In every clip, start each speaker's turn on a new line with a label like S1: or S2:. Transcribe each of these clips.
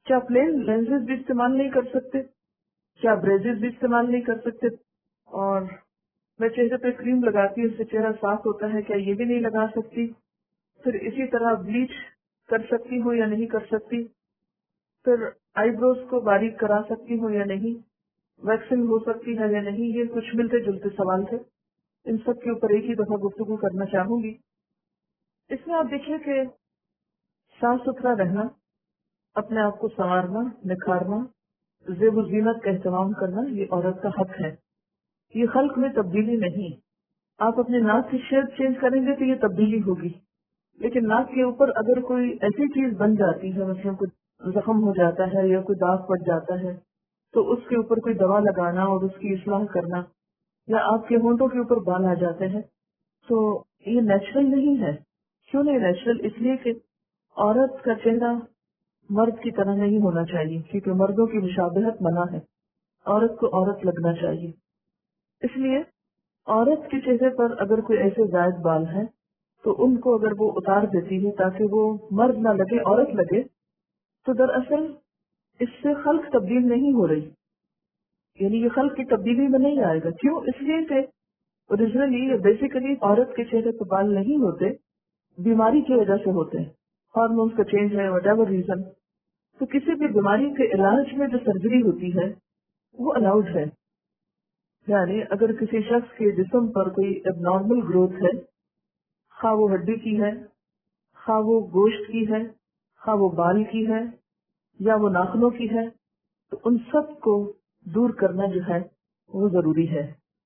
S1: کیا plane lenses بھی استعمال نہیں کر سکتے؟ کیا بریزز بھی استعمال نہیں کر سکتے؟ اور میں چہرے پہ کریم لگاتی ہوں، اس سے چہرہ صاف ہوتا ہے، کیا یہ بھی نہیں لگا سکتی؟ پھر اسی طرح بلیچ کر سکتی ہوں یا نہیں کر سکتی؟ پھر آئی بروز کو باریک کرا سکتی ہوں یا نہیں؟ ویکسنگ ہو سکتی ہے یا نہیں؟ یہ کچھ ملتے جلتے سوال تھے، ان سب کے اوپر ایک ہی دفعہ گفتگو کرنا چاہوں گی۔ اس میں آپ دیکھیے کہ صاف ستھرا رہنا، اپنے آپ کو سنوارنا، نکھارنا، زیب و زینت کا اہتمام کرنا، یہ عورت کا حق ہے، یہ خلق میں تبدیلی نہیں۔ آپ اپنے ناک کی شیپ چینج کریں گے تو یہ تبدیلی ہوگی، لیکن ناک کے اوپر اگر کوئی ایسی چیز بن جاتی ہے، مثلا کوئی زخم ہو جاتا ہے یا کوئی داغ پڑ جاتا ہے، تو اس کے اوپر کوئی دوا لگانا اور اس کی اصلاح کرنا، یا آپ کے ہونٹوں کے اوپر بال آ جاتے ہیں، تو یہ نیچرل نہیں ہے۔ کیوں نہیں نیچرل؟ اس لیے کہ عورت کا چہرہ مرد کی طرح نہیں ہونا چاہیے، کیونکہ مردوں کی مشابہت منع ہے، عورت کو عورت لگنا چاہیے۔ اس لیے عورت کے چہرے پر اگر کوئی ایسے زائد بال ہیں تو ان کو اگر وہ اتار دیتی ہے تاکہ وہ مرد نہ لگے، عورت لگے، تو دراصل اس سے خلق تبدیل نہیں ہو رہی، یعنی یہ خلق کی تبدیلی میں نہیں آئے گا۔ کیوں؟ اس لیے کہ اوریجنلی یا بیسیکلی عورت کے چہرے پہ بال نہیں ہوتے، بیماری کی وجہ سے ہوتے ہیں، ہارمونس کا چینج ہے، وٹ ایور ریزن۔ تو کسی بھی بیماری کے علاج میں جو سرجری ہوتی ہے وہ الاؤڈ ہے، یعنی اگر کسی شخص کے جسم پر کوئی اب نارمل گروتھ ہے، خواہ وہ ہڈی کی ہے، خواہ وہ گوشت کی ہے، خواہ وہ بال کی ہے یا وہ ناخنوں کی ہے، تو ان سب کو دور کرنا جو ہے وہ ضروری ہے۔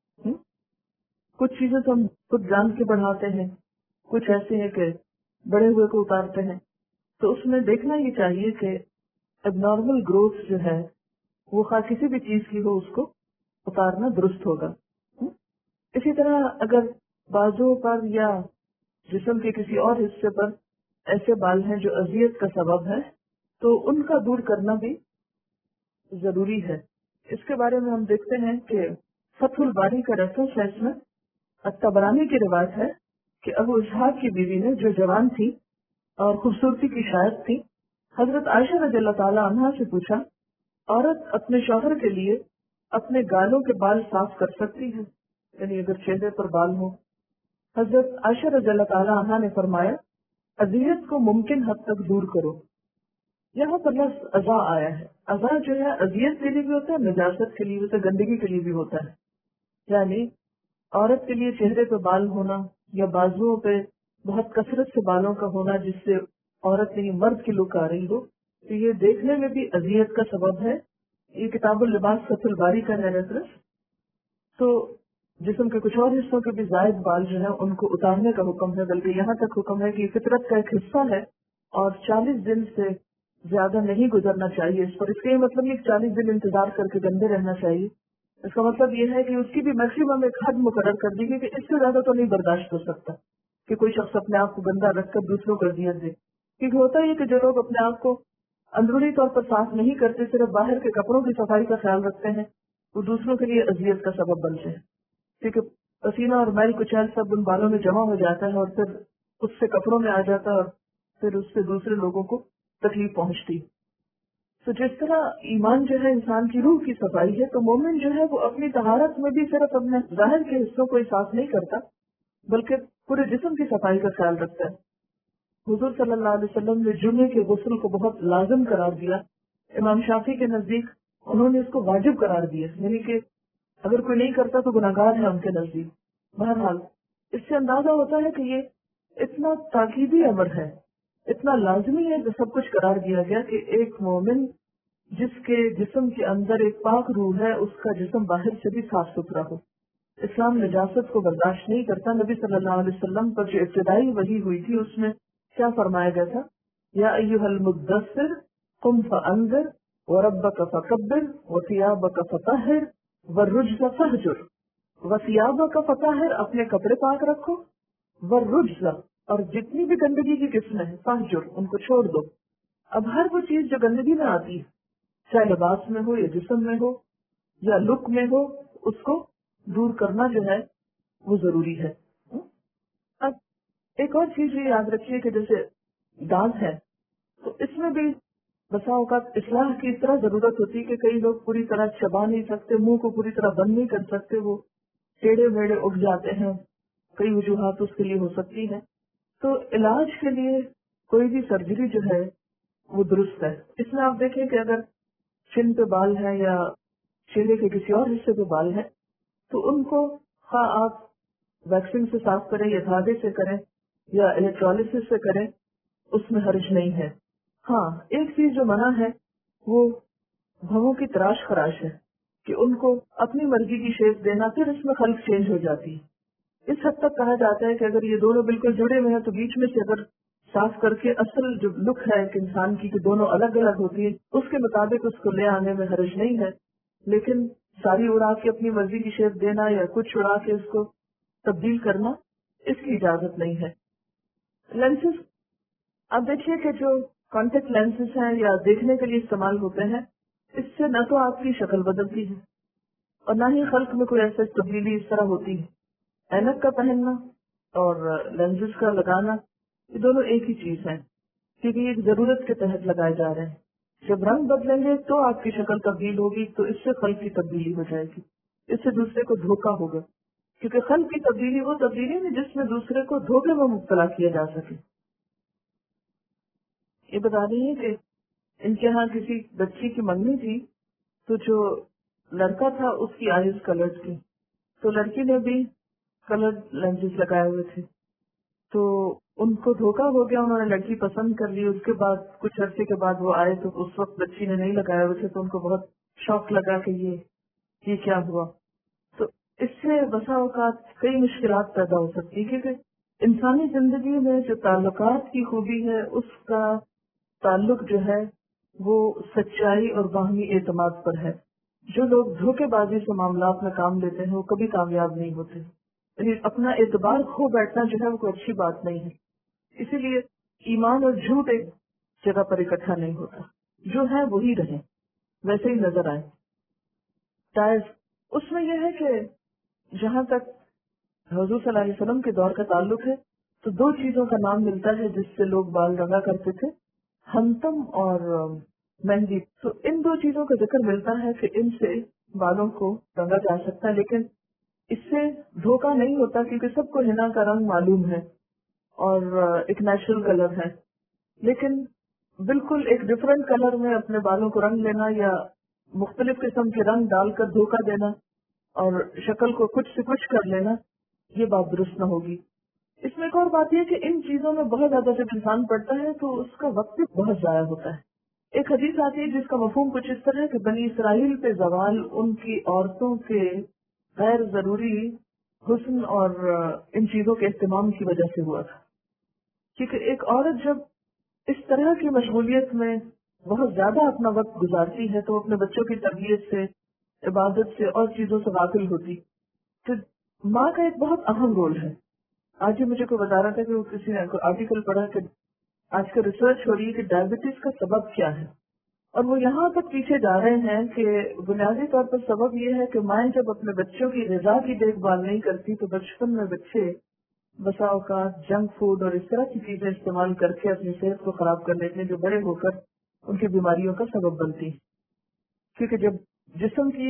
S1: کچھ چیزیں تو ہم خود جان کے بڑھاتے ہیں، کچھ ایسے ہیں کہ بڑے ہوئے کو اتارتے ہیں، تو اس میں دیکھنا یہ چاہیے کہ اب نارمل گروتھ جو ہے وہ خواہ کسی بھی چیز کی ہو، اس کو اتارنا درست ہوگا۔ اسی طرح اگر بازو پر یا جسم کے کسی اور حصے پر ایسے بال ہیں جو اذیت کا سبب ہے، تو ان کا دور کرنا بھی ضروری ہے۔ اس کے بارے میں ہم دیکھتے ہیں کہ فتح الباری کا ریفرنس ہے، اس میں الطبرانی کی روایت ہے کہ ابو اسحاق کی بیوی نے، جو جوان تھی اور خوبصورتی کی شاعر تھی، حضرت عائشہ رضی اللہ تعالی عنہا سے پوچھا، عورت اپنے شوہر کے لیے اپنے گالوں کے بال صاف کر سکتی ہے، یعنی اگر چہرے پر بال ہو؟ حضرت عائشہ رضی اللہ تعالی عنہا نے فرمایا، اذیت کو ممکن حد تک دور کرو۔ یہاں پر لفظ اذا آیا ہے، اذا جو ہے اذیت کے لیے بھی ہوتا ہے، نجاست کے لیے بھی ہوتا ہے، گندگی کے لیے بھی ہوتا ہے۔ یعنی عورت کے لیے چہرے پہ بال ہونا یا بازوؤں پہ بہت کثرت سے بالوں کا ہونا جس سے عورت نہیں مرد کی لک آ رہی ہو، تو یہ دیکھنے میں بھی اذیت کا سبب ہے۔ یہ کتاب اللباس فتح الباری کا ہے ریفرنس۔ تو جسم کے کچھ اور حصوں کے بھی زائد بال جو ہے ان کو اتارنے کا حکم ہے، بلکہ یہاں تک حکم ہے کہ یہ فطرت کا ایک حصہ ہے اور 40 دن سے زیادہ نہیں گزرنا چاہیے اس پر۔ اس کا یہ مطلب یہ 40 دن انتظار کر کے گندے رہنا چاہیے، اس کا مطلب یہ ہے کہ اس کی بھی میکسیمم ایک حد مقرر کر دی گئی کہ اس سے زیادہ تو نہیں برداشت ہو سکتا کہ کوئی شخص اپنے آپ کو گندا رکھ کر دوسروں کو اذیت دے۔ کیونکہ ہوتا ہے کہ جو لوگ اپنے آپ کو اندرونی طور پر صاف نہیں کرتے، صرف باہر کے کپڑوں کی صفائی کا خیال رکھتے ہیں، وہ دوسروں کے لیے اذیت کا سبب بنتے ہیں، کیونکہ پسینہ اور میل کچیل سب ان بالوں میں جمع ہو جاتا ہے اور پھر اس سے کپڑوں میں آ جاتا ہے اور پھر اس سے دوسرے لوگوں کو تکلیف پہنچتی۔ تو جس طرح ایمان جو ہے انسان کی روح کی صفائی ہے، تو مومن جو ہے وہ اپنی طہارت میں بھی صرف اپنے ظاہر کے حصوں کو ہی صاف نہیں کرتا بلکہ پورے جسم کی صفائی کا خیال رکھتا ہے۔ حضور صلی اللہ علیہ وسلم نے جمعے کے غسل کو بہت لازم قرار دیا، امام شافعی کے نزدیک انہوں نے اس کو واجب قرار دیا، یعنی کہ اگر کوئی نہیں کرتا تو گناہگار ہے ان کے نزدیک۔ بہرحال اس سے اندازہ ہوتا ہے کہ یہ اتنا تاکیدی امر ہے، اتنا لازمی ہے جو سب کچھ قرار دیا گیا کہ ایک مومن جس کے جسم کے اندر ایک پاک روح ہے، اس کا جسم باہر سے بھی صاف ستھرا ہو۔ اسلام نجاست کو برداشت نہیں کرتا۔ نبی صلی اللہ علیہ وسلم پر جو ابتدائی وحی ہوئی تھی اس میں کیا فرمایا گیا تھا؟ یا ایھا المدثر قم فانذر وربک فکبر وثیابک فطہر والرجز فہجر۔ وثیابک فطہر، اپنے کپڑے پاک رکھو، والرجز، اور جتنی بھی گندگی کی قسمیں ہیں، فہجر، ان کو چھوڑ دو۔ اب ہر وہ چیز جو گندگی میں آتی ہے، چاہے لباس میں ہو یا جسم میں ہو یا لک میں ہو، اس کو دور کرنا جو ہے وہ ضروری ہے۔ اب ایک اور چیز یہ یاد رکھیے کہ جیسے داغ ہے تو اس میں بھی بسا اوقات اصلاح کی اس طرح ضرورت ہوتی ہے کہ کئی لوگ پوری طرح چبا نہیں سکتے، منہ کو پوری طرح بند نہیں کر سکتے، وہ ٹیڑھے میڑے اٹھ جاتے ہیں، کئی وجوہات اس کے لیے ہو سکتی ہے. تو علاج کے لیے کوئی بھی سرجری جو ہے وہ درست ہے. اس میں آپ دیکھیں کہ اگر چن پہ بال ہے یا چہرے کے کسی اور حصے پہ بال ہے تو ان کو خواہ آپ ویکسنگ سے صاف کریں یا دھاگے سے کریں یا الیکٹرالسس سے کریں، اس میں حرج نہیں ہے. ہاں، ایک چیز جو منع ہے وہ بھووں کی تراش خراش ہے کہ ان کو اپنی مرضی کی شیپ دینا، پھر اس میں خلق چینج ہو جاتی ہے. اس حد تک کہا جاتا ہے کہ اگر یہ دونوں بالکل جڑے ہوئے ہیں تو بیچ میں سے اگر صاف کر کے اصل جو لک ہے ایک انسان کی کہ دونوں الگ الگ ہوتی ہے اس کے مطابق اس کو لے آنے میں حرج نہیں ہے. لیکن ساری اڑا کے اپنی مرضی کی شیپ دینا یا کچھ اڑا کے اس کو تبدیل کرنا، اس کی اجازت نہیں ہے. لینسز، آپ دیکھیے کہ جو کانٹیکٹ لینسز ہیں یا دیکھنے کے لیے استعمال ہوتے ہیں، اس سے نہ تو آپ کی شکل بدلتی ہے اور نہ ہی خلق میں کوئی ایسا تبدیلی اس طرح ہوتی ہے. اینک کا پہننا اور لینسز کا لگانا یہ دونوں ایک ہی چیز ہیں، کیونکہ یہ ایک ضرورت کے تحت لگائے جا رہے ہیں. جب رنگ بدلیں گے تو آپ کی شکل تبدیل ہوگی، تو اس سے خلق کی تبدیلی ہو جائے گی، اس سے دوسرے کو دھوکہ ہوگا. کیونکہ خلق کی تبدیلی وہ تبدیلی ہے جس میں دوسرے کو دھوکے میں مبتلا کیا جا سکے. یہ بتا رہی ہے کہ ان کے ہاں کسی بچی کی منگنی تھی تو جو لڑکا تھا اس کی آئیز کلرڈ تھی، تو لڑکی نے بھی کلرڈ لینسز لگائے ہوئے تھے. تو ان کو دھوکہ ہو گیا، انہوں نے لڑکی پسند کر لی. اس کے بعد کچھ عرصے کے بعد وہ آئے تو اس وقت بچی نے نہیں لگائے ہوئے تھے، تو ان کو بہت شوق لگا کہ یہ کیا ہوا. تو اس سے بسا اوقات کئی مشکلات پیدا ہو سکتی ہیں، کیونکہ انسانی زندگی میں جو تعلقات کی خوبی ہے اس کا تعلق جو ہے وہ سچائی اور باہمی اعتماد پر ہے. جو لوگ دھوکے بازی سے معاملات میں کام لیتے ہیں وہ کبھی کامیاب نہیں ہوتے. یعنی اپنا اعتبار کھو بیٹھنا جو ہے وہ کوئی اچھی بات نہیں ہے. اسی لیے ایمان اور جھوٹ ایک جگہ پر اکٹھا نہیں ہوتا، جو ہے وہی رہے، ویسے ہی نظر آئے. اس میں یہ ہے کہ جہاں تک حضور صلی اللہ علیہ وسلم کے دور کا تعلق ہے تو دو چیزوں کا نام ملتا ہے جس سے لوگ بال رنگا کرتے تھے، ہنتم اور مہندی. تو ان دو چیزوں کا ذکر ملتا ہے کہ ان سے بالوں کو رنگا جا سکتا ہے، لیکن اس سے دھوکہ نہیں ہوتا کیونکہ سب کو ہنا کا رنگ معلوم ہے اور ایک نیچرل کلر ہے. لیکن بالکل ایک ڈفرینٹ کلر میں اپنے بالوں کو رنگ لینا یا مختلف قسم کے رنگ ڈال کر دھوکہ دینا اور شکل کو کچھ سے کچھ کر لینا، یہ بات درست نہ ہوگی. اس میں ایک اور بات یہ کہ ان چیزوں میں بہت زیادہ جب انسان پڑتا ہے تو اس کا وقت بھی بہت ضائع ہوتا ہے. ایک حدیث آتی ہے جس کا مفہوم کچھ اس طرح ہے کہ بنی اسرائیل پہ زوال ان کی عورتوں کے غیر ضروری حسن اور ان چیزوں کے اہتمام کی وجہ سے ہوا تھا. کیونکہ ایک عورت جب اس طرح کی مشغولیت میں بہت زیادہ اپنا وقت گزارتی ہے تو اپنے بچوں کی تربیت سے، عبادت سے اور چیزوں سے غافل ہوتی. تو ماں کا ایک بہت اہم رول ہے. آج ہی مجھے کوئی بتا رہا تھا کہ وہ کسی نے آرٹیکل پڑھا کہ آج کل ریسرچ ہو رہی ہے کہ ڈائبٹیز کا سبب کیا ہے، اور وہ یہاں تک پیچھے جا رہے ہیں کہ بنیادی طور پر سبب یہ ہے کہ مائیں جب اپنے بچوں کی غذا کی دیکھ بھال نہیں کرتی تو بچپن میں بچے بسا اوقات جنک فوڈ اور اس طرح کی چیزیں استعمال کر کے اپنی صحت کو خراب کر لیتے ہیں جو بڑے ہو کر ان کی بیماریوں کا سبب بنتی. کیونکہ جب جسم کی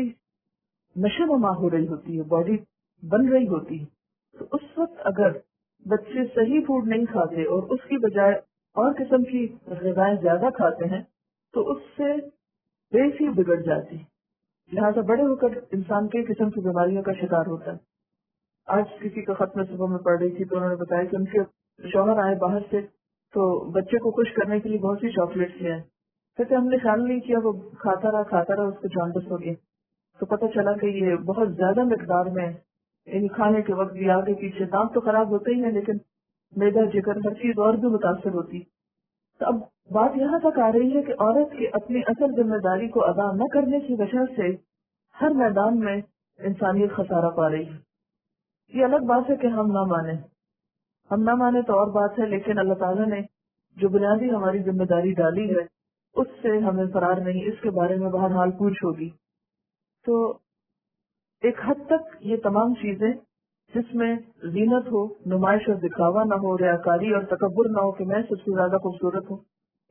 S1: نشو و نما ہو رہی ہوتی ہے، باڈی بن رہی ہوتی ہے، تو اس وقت اگر بچے صحیح فوڈ نہیں کھاتے اور اس کی بجائے اور قسم کی غذائیں زیادہ کھاتے ہیں تو اس سے بیس ہی بگڑ جاتی. لہٰذا بڑے ہو کر انسان کئی قسم کی بیماریوں کا شکار ہوتا ہے. آج کسی کا خط میں صبح میں پڑھ رہی تھی تو انہوں نے بتایا کہ ان کے شوہر آئے باہر سے تو بچے کو خوش کرنے کے لیے بہت سی چاکلیٹس لے آئے. پھر ہم نے خیال نہیں کیا، وہ کھاتا رہا اس کو جانڈس ہو گیا. تو پتہ چلا کہ یہ بہت زیادہ مقدار میں یعنی کھانے کے وقت بھی آگے پیچھے دانت تو خراب ہوتے ہی ہیں لیکن میدا جگر ہر چیز اور بھی متاثر ہوتی. تو اب بات یہاں تک آ رہی ہے کہ عورت کی اپنی اصل ذمہ داری کو ادا نہ کرنے کی وجہ سے ہر میدان میں انسانیت خسارہ پا رہی ہے. یہ الگ بات ہے کہ ہم نہ مانے تو اور بات ہے، لیکن اللہ تعالیٰ نے جو بنیادی ہماری ذمہ داری ڈالی ہے اس سے ہمیں فرار نہیں، اس کے بارے میں بہرحال پوچھ ہوگی. تو ایک حد تک یہ تمام چیزیں جس میں زینت ہو، نمائش اور دکھاوا نہ ہو، ریاکاری اور تکبر نہ ہو کہ میں سب سے زیادہ خوبصورت ہوں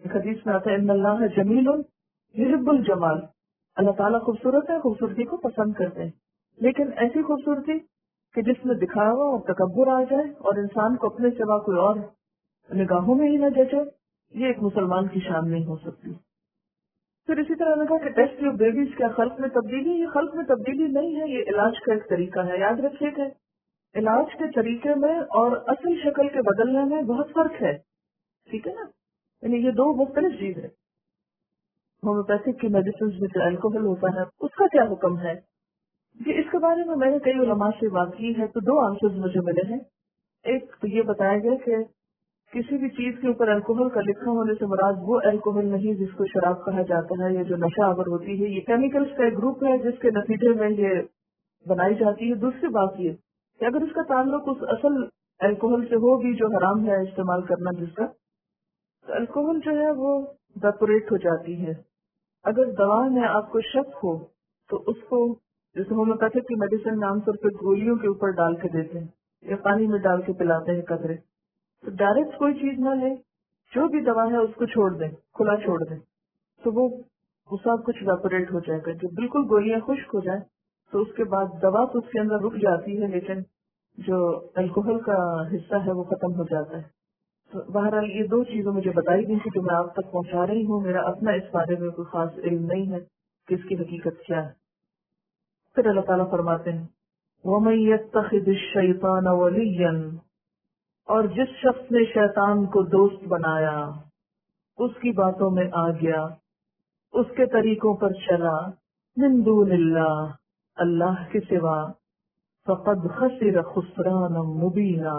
S1: ایک حدیث میں آتا ہے ان اللہ جمیل یحب الجمال، اللہ تعالیٰ خوبصورت ہے، خوبصورتی کو پسند کرتے ہیں، لیکن ایسی خوبصورتی کہ جس میں دکھاوا اور تکبر آ جائے اور انسان کو اپنے سوا کوئی اور نگاہوں میں ہی نہ جچے، یہ ایک مسلمان کی شان نہیں ہو سکتی۔ پھر اسی طرح نے کہا کہ ٹیسٹ ٹیوب بیبیز کیا خلق میں تبدیلی؟ یہ خلق میں تبدیلی نہیں ہے، یہ علاج کا ایک طریقہ ہے۔ یاد رکھیے کہ علاج کے طریقے میں اور اصل شکل کے بدلنے میں بہت فرق ہے، ٹھیک ہے نا؟ یعنی یہ دو مختلف چیز ہے۔ ہومیوپیتھک کی میڈیسن میں جو الکوہل ہوتا ہے اس کا کیا حکم ہے؟ کہ اس کے بارے میں نے کئی علماء سے بات کی ہے تو دو آنسرز مجھے ملے ہیں۔ ایک تو یہ بتایا گیا کہ کسی بھی چیز کے اوپر الکوہل کا لکھا ہونے سے مراد وہ الکوہل نہیں جس کو شراب کہا جاتا ہے یا جو نشہ آور ہوتی ہے، یہ کیمیکلز کا ایک گروپ ہے جس کے نتیجے میں یہ بنائی جاتی ہے۔ دوسری بات یہ کہ اگر اس کا تعلق اس اصل الکوہل سے ہو بھی جو حرام ہے استعمال کرنا جس کا، تو الکوہل جو ہے وہ ویپوریٹ ہو جاتی ہے۔ اگر دوا میں آپ کو شک ہو تو اس کو جیسے ہومیوپیتھک کی میڈیسن میں عام طور پہ گولیوں کے اوپر ڈال کے دیتے ہیں یا پانی میں ڈال کے پلاتے ہیں قطرے، تو ڈائریکٹ کوئی چیز نہ لیں، جو بھی دوا ہے اس کو چھوڑ دیں، کھلا چھوڑ دیں، تو وہ سب کچھ ویپوریٹ ہو جائے گا۔ جب بالکل گولیاں خشک ہو جائیں تو اس کے بعد دوا تو اس کے اندر رک جاتی ہے لیکن جو الکوہل کا حصہ ہے وہ ختم ہو جاتا ہے۔ تو بہرحال یہ دو چیزیں مجھے بتائی گئی تھی جو میں آپ تک پہنچا رہی ہوں، میرا اپنا اس بارے میں کوئی خاص علم نہیں ہے کہ اس کی حقیقت کیا ہے۔ پھر اللہ تعالیٰ فرماتے ہیں وَمَن يَتَّخِذِ الشَّيْطَانَ وَلِيًّا، اور جس شخص نے شیطان کو دوست بنایا، اس کی باتوں میں آ گیا، اس کے طریقوں پر چلا، من دون اللہ، اللہ کے سوا، فقد خسر خسرانا مبینا،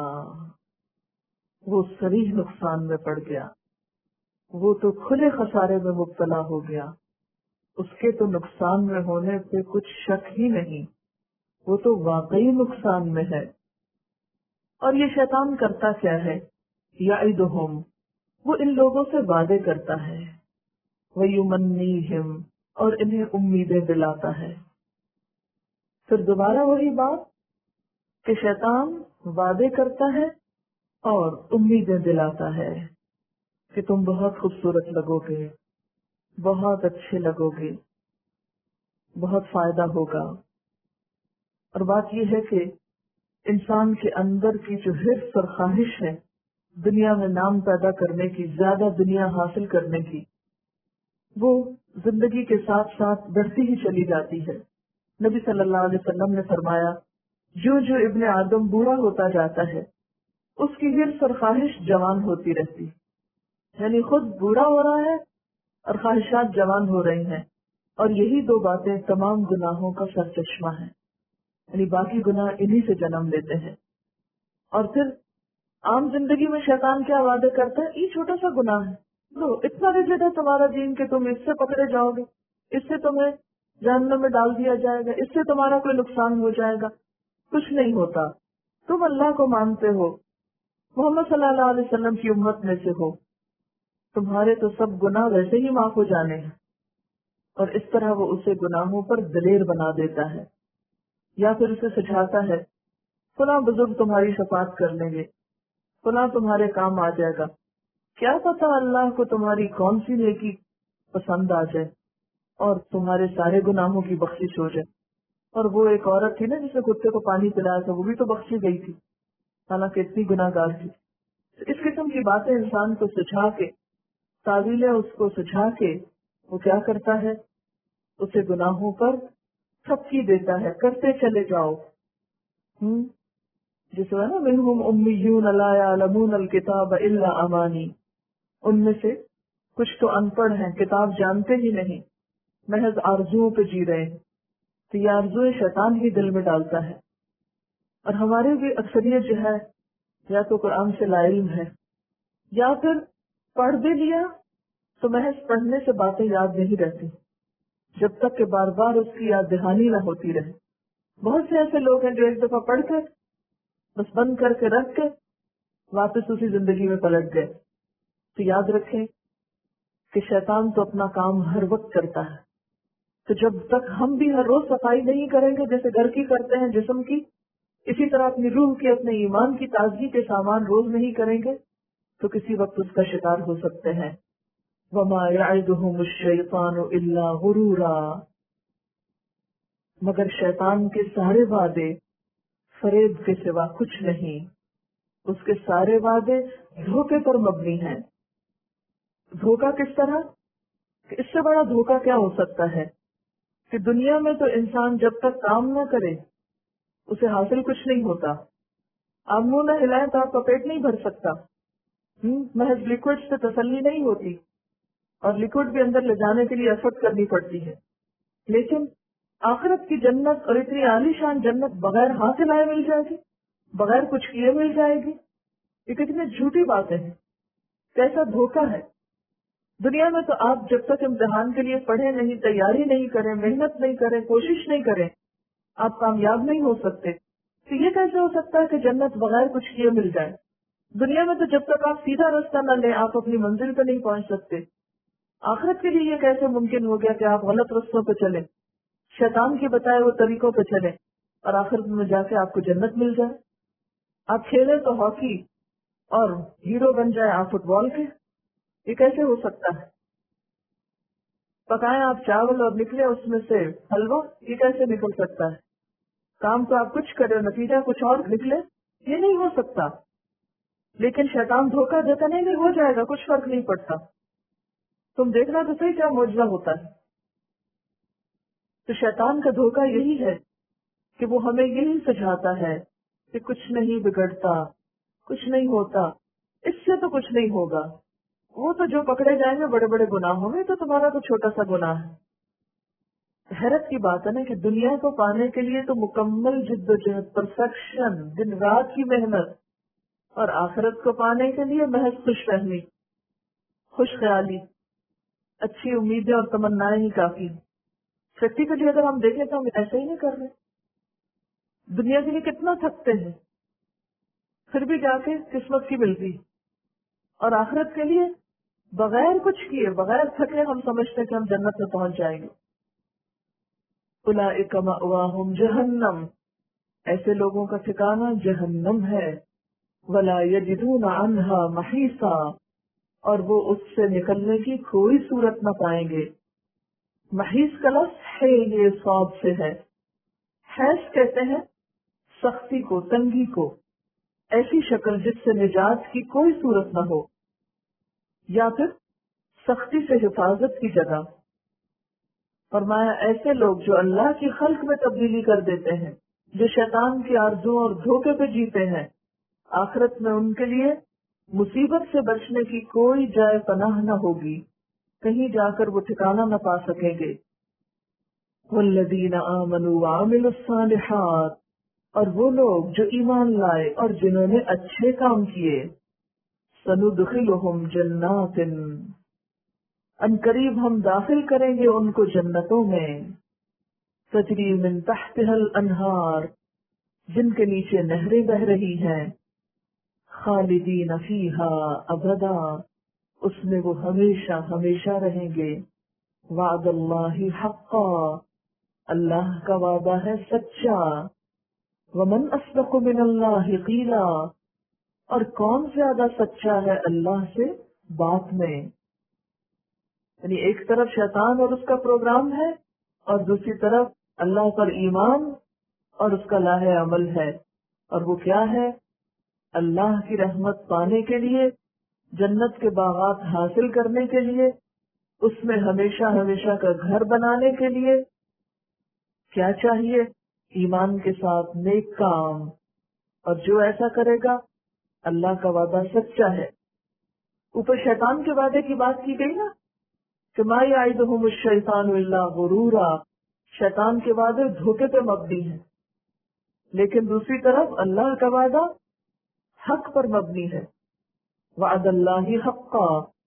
S1: وہ صریح نقصان میں پڑ گیا، وہ تو کھلے خسارے میں مبتلا ہو گیا، اس کے تو نقصان میں ہونے پہ کچھ شک ہی نہیں، وہ تو واقعی نقصان میں ہے۔ اور یہ شیطان کرتا کیا ہے؟ یعدہم، وہ ان لوگوں سے وعدے کرتا ہے، ویمنیہم، اور انہیں امیدیں دلاتا ہے۔ پھر دوبارہ وہی بات کہ شیطان وعدے کرتا ہے اور امیدیں دلاتا ہے کہ تم بہت خوبصورت لگو گے، بہت اچھے لگو گے، بہت فائدہ ہوگا۔ اور بات یہ ہے کہ انسان کے اندر کی جو حرص اور خواہش ہے دنیا میں نام پیدا کرنے کی، زیادہ دنیا حاصل کرنے کی، وہ زندگی کے ساتھ ساتھ بڑھتی ہی چلی جاتی ہے۔ نبی صلی اللہ علیہ وسلم نے فرمایا جو ابن آدم بوڑھا ہوتا جاتا ہے اس کی حرص اور خواہش جوان ہوتی رہتی، یعنی خود بوڑھا ہو رہا ہے اور خواہشات جوان ہو رہی ہیں، اور یہی دو باتیں تمام گناہوں کا سرچشمہ ہیں، یعنی باقی گناہ انہی سے جنم لیتے ہیں۔ اور پھر عام زندگی میں شیطان کیا وعدے کرتا ہے؟ یہ چھوٹا سا گناہ ہے، لو اتنا رجڈ ہے تمہارا دین کہ تم اس سے پکڑے جاؤ گے، اس سے تمہیں جہنم میں ڈال دیا جائے گا، اس سے تمہارا کوئی نقصان ہو جائے گا۔ کچھ نہیں ہوتا، تم اللہ کو مانتے ہو، محمد صلی اللہ علیہ وسلم کی امت میں سے ہو، تمہارے تو سب گناہ ویسے ہی معاف ہو جانے ہیں۔ اور اس طرح وہ اسے گناہوں پر دلیر بنا دیتا ہے، یا پھر اسے سجھاتا ہے فلاں بزرگ تمہاری شفاعت کر لیں گے، فلاں تمہارے کام آ جائے گا۔ کیا پتا اللہ کو تمہاری کون سی نیکی پسند آ جائے اور تمہارے سارے گناہوں کی بخشش ہو جائے۔ اور وہ ایک عورت تھی نا جس نے کتے کو پانی پلایا تھا، وہ بھی تو بخشی گئی تھی حالانکہ اتنی گناہ گار تھی۔ اس قسم کی باتیں انسان کو سجھا کے، تعویلیں اس کو سجھا کے وہ کیا کرتا ہے؟ اسے گناہوں پر تھپکی دیتا ہے، کرتے چلے جاؤ۔ جس ہے نا منہم امیون لا یعلمون الکتاب الا امانی، ان میں سے کچھ تو ان پڑھ ہیں، کتاب جانتے ہی نہیں، محض آرزوؤں پہ جی رہے ہیں۔ تو یہ آرزویں شیطان ہی دل میں ڈالتا ہے۔ اور ہماری بھی اکثریت جو ہے یا تو قرآن سے لا علم ہے، یا پھر پڑھ بھی لیا تو محض پڑھنے سے باتیں یاد نہیں رہتی جب تک کہ بار بار اس کی یاد دہانی نہ ہوتی رہے۔ بہت سے ایسے لوگ ہیں جو ایک دفعہ پڑھ کے بس بند کر کے رکھ کے واپس اسی زندگی میں پلٹ گئے۔ تو یاد رکھیں کہ شیطان تو اپنا کام ہر وقت کرتا ہے، تو جب تک ہم بھی ہر روز صفائی نہیں کریں گے جیسے گھر کی کرتے ہیں جسم کی، اسی طرح اپنی روح کی، اپنے ایمان کی تازگی کے سامان روز نہیں کریں گے تو کسی وقت اس کا شکار ہو سکتے ہیں۔ وما یعدہم الشیطان الا غرورا، مگر شیطان کے سارے وعدے فریب کے سوا کچھ نہیں، اس کے سارے وعدے دھوکے پر مبنی ہیں۔ دھوکا کس طرح؟ کہ اس سے بڑا دھوکا کیا ہو سکتا ہے کہ دنیا میں تو انسان جب تک کام نہ کرے اسے حاصل کچھ نہیں ہوتا۔ آپ منہ نہ ہلائیں تو آپ کا پیٹ نہیں بھر سکتا، محض لیکوڈ سے تسلی نہیں ہوتی، اور لیکوڈ بھی اندر لے جانے کے لیے ایفرٹ کرنی پڑتی ہے۔ لیکن آخرت کی جنت، اور اتنی عالی شان جنت، بغیر ہاتھ ہلائے مل جائے گی، بغیر کچھ کیے مل جائے گی۔ یہ کتنی جھوٹی باتیں ہیں، کیسا دھوکا ہے۔ دنیا میں تو آپ جب تک امتحان کے لیے پڑھیں نہیں، تیاری نہیں کریں، محنت نہیں کریں، کوشش نہیں کریں، آپ کامیاب نہیں ہو سکتے۔ تو یہ کیسے ہو سکتا ہے کہ جنت بغیر کچھ کیے مل جائے؟ دنیا میں تو جب تک آپ سیدھا راستہ نہ لیں آپ اپنی منزل پہ نہیں پہنچ سکتے۔ آخرت کے لیے یہ کیسے ممکن ہو گیا کہ آپ غلط رستوں پہ چلیں، شیطان کے بتائے ہوئے طریقوں پہ چلیں، اور آخرت میں جا کے آپ کو جنت مل جائے؟ آپ کھیلیں تو ہاکی اور ہیرو بن جائے آپ فٹ بال کے، یہ کیسے ہو سکتا ہے؟ پکائیں آپ چاول اور نکلے اس میں سے حلوہ، یہ کیسے نکل سکتا ہے؟ کام تو آپ کچھ کرے، نتیجہ کچھ اور نکلے، یہ نہیں ہو سکتا۔ لیکن شیطان دھوکہ دیتا نہیں ہو جائے گا، کچھ فرق نہیں پڑتا، تم دیکھنا تو صحیح کیا معجزہ ہوتا ہے۔ تو شیطان کا دھوکہ یہی ہے کہ وہ ہمیں یہی سجھاتا ہے کہ کچھ نہیں بگڑتا، کچھ نہیں ہوتا، اس سے تو کچھ نہیں ہوگا، وہ تو جو پکڑے جائیں گے بڑے بڑے گناہوں میں، تو تمہارا تو چھوٹا سا گناہ ہے۔ حیرت کی بات ہے نا کہ دنیا کو پانے کے لیے تو مکمل جد و جہد، پرفیکشن، دن رات کی محنت، اور آخرت کو پانے کے لیے محض خوش فہمی، خوش خیالی، اچھی امیدیں اور تمنائیں ہی کافی۔ پریکٹیکلی اگر ہم دیکھیں تو ہم ایسا ہی نہیں کر رہے، دنیا کے لیے کتنا تھکتے ہیں، پھر بھی جا کے قسمت کی ملتی، اور آخرت کے لیے بغیر کچھ کیے، بغیر تھکے ہم سمجھتے ہیں کہ ہم جنت میں پہنچ جائیں گے۔ اولئک مأواہم جہنم، ایسے لوگوں کا ٹھکانہ جہنم ہے۔ ولا یجدون عنہا محیصا، اور وہ اس سے نکلنے کی کوئی صورت نہ پائیں گے۔ محیص کا لفظ ہے، یہ صاد سے ہے۔ حیث کہتے ہیں سختی کو، تنگی کو، ایسی شکل جس سے نجات کی کوئی صورت نہ ہو، یا پھر سختی سے حفاظت کی جگہ۔ فرمایا ایسے لوگ جو اللہ کی خلق میں تبدیلی کر دیتے ہیں، جو شیطان کی آرزو اور دھوکے پہ جیتے ہیں، آخرت میں ان کے لیے مصیبت سے بچنے کی کوئی جائے پناہ نہ ہوگی، کہیں جا کر وہ ٹھکانہ نہ پا سکیں گے۔ والذین آمنوا وعملوا الصالحات، اور وہ لوگ جو ایمان لائے اور جنہوں نے اچھے کام کیے، سندخلہم جنات، ان قریب ہم داخل کریں گے ان کو جنتوں میں، تجری من تحتها الانہار، جن کے نیچے نہریں بہ رہی ہیں، خالدین فیہا ابدا، اس میں وہ ہمیشہ ہمیشہ رہیں گے۔ وعد اللہ حقا، اللہ کا وعدہ ہے سچا۔ ومن اصدق من اللہ قیلا، اور کون زیادہ سچا ہے اللہ سے بات میں۔ یعنی ایک طرف شیطان اور اس کا پروگرام ہے، اور دوسری طرف اللہ پر ایمان اور اس کا لاہ عمل ہے، اور وہ کیا ہے؟ اللہ کی رحمت پانے کے لیے، جنت کے باغات حاصل کرنے کے لیے، اس میں ہمیشہ ہمیشہ کا گھر بنانے کے لیے کیا چاہیے؟ ایمان کے ساتھ نیک کام، اور جو ایسا کرے گا اللہ کا وعدہ سچا ہے۔ اوپر شیطان کے وعدے کی بات کی گئی نا کہ ما یعدہم الشیطان الا غرورا، شیطان کے وعدے دھوکے پہ مبنی ہیں، لیکن دوسری طرف اللہ کا وعدہ حق پر مبنی ہے۔ وعد اللہ حقا،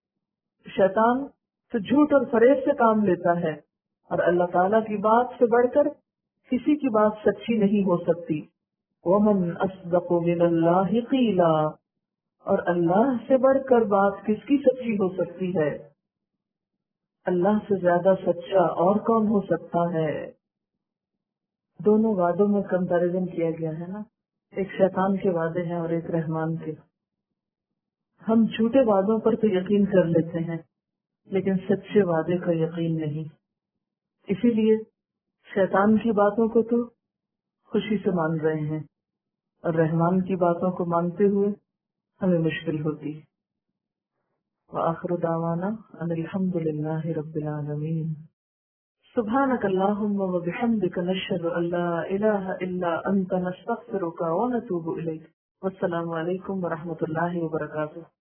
S1: شیطان تو جھوٹ اور فریب سے کام لیتا ہے، اور اللہ تعالیٰ کی بات سے بڑھ کر کسی کی بات سچی نہیں ہو سکتی۔ ومن اصدق من اللہ قیلا، اور اللہ سے بڑھ کر بات کس کی سچی ہو سکتی ہے؟ اللہ سے زیادہ سچا اور کون ہو سکتا ہے؟ دونوں وعدوں میں کمپیریزن کیا گیا ہے نا، ایک شیطان کے وعدے ہیں اور ایک رحمان کے۔ ہم جھوٹے وعدوں پر تو یقین کر لیتے ہیں، لیکن سچے وعدے کا یقین نہیں. اسی لیے شیطان کی باتوں کو تو خوشی سے مان رہے ہیں اور رحمان کی باتوں کو مانتے ہوئے ہمیں مشکل ہوتی. وآخر دعوانا ان الحمد للہ رب العالمین. سبحانك اللهم وبحمدك نشهد ان لا اله الا انت نستغفرك ونتوب اليك. والسلام علیکم ورحمۃ اللہ وبرکاتہ.